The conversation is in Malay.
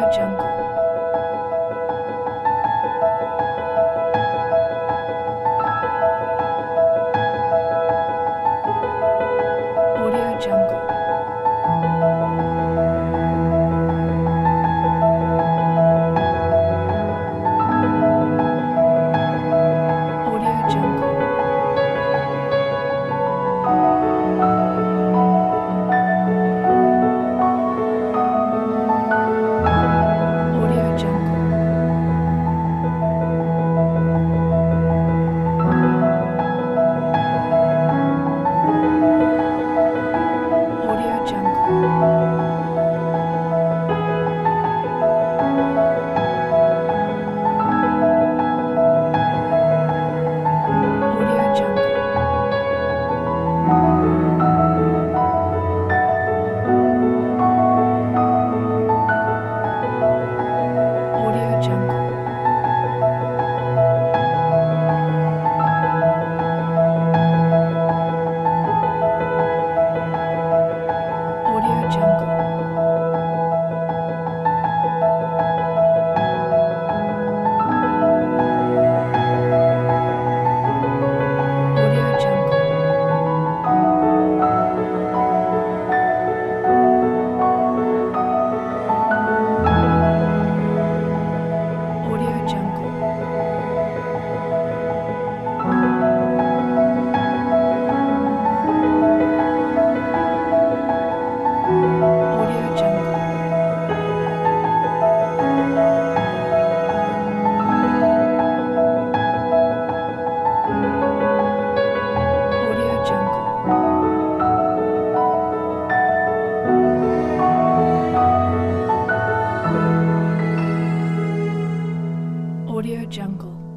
Jungle. Audio Jungle. Audio Jungle. Audio Jungle. Audio Jungle. Audio Jungle. Audio Jungle. Audio Jungle. Audio Jungle. Audio Jungle. Audio Jungle. Audio Jungle. Audio Jungle.